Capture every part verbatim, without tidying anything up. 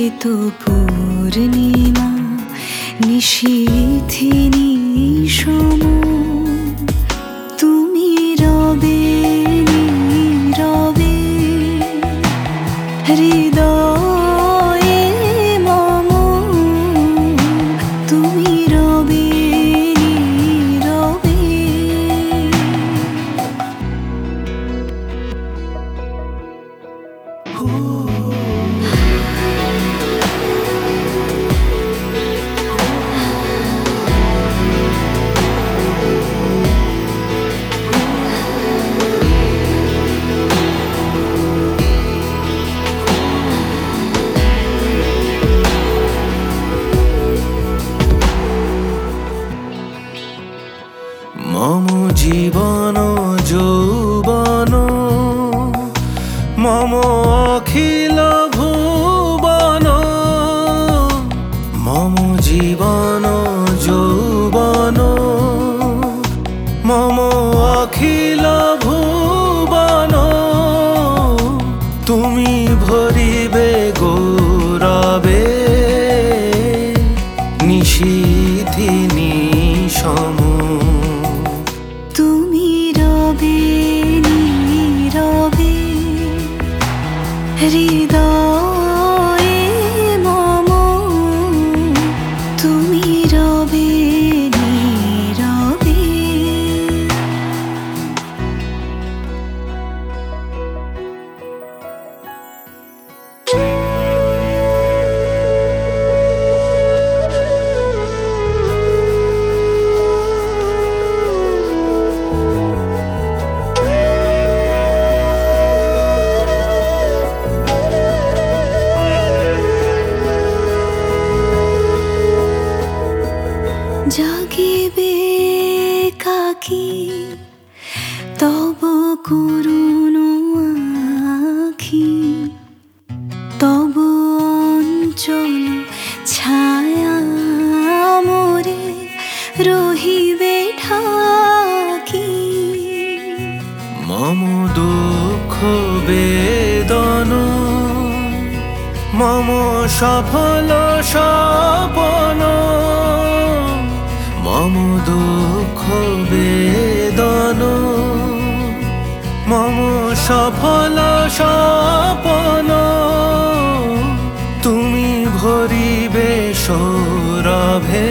নিভৃত পূর্ণিমা নিশীথি নিশম তুমি রবে নীরবে হৃদয়ে মম তুমি রবে নীরবে মম জীবন যৌবন মম অখিল ভুবন মম জীবন যৌবন মম অখিল ভুবন তুমি ভরিবে গৌরবে নিশীথি নিশম তুমি রবে নীরবে হৃদয়ে মম তুমি রবে নীরবে জাগিবে কাকি তব করুণ আখি তব অঞ্চল ছায়া মোরে রহিবে ঢাকি মম দুঃখ বেদন মম সফল স্বপন মম দুঃখ বেদন মম সফল স্বপন তুমি ভরিবে সৌরভে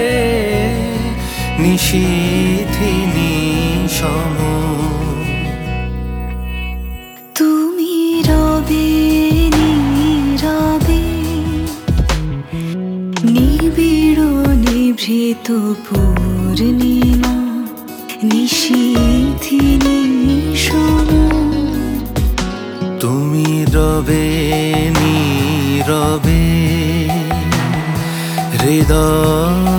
নিশীথি নিশম তুমি রবে নীরবে নিবিড় নিভৃত পূর্ণিমা নিশীথি নিশম তুমি রবে নীরবে হৃদয়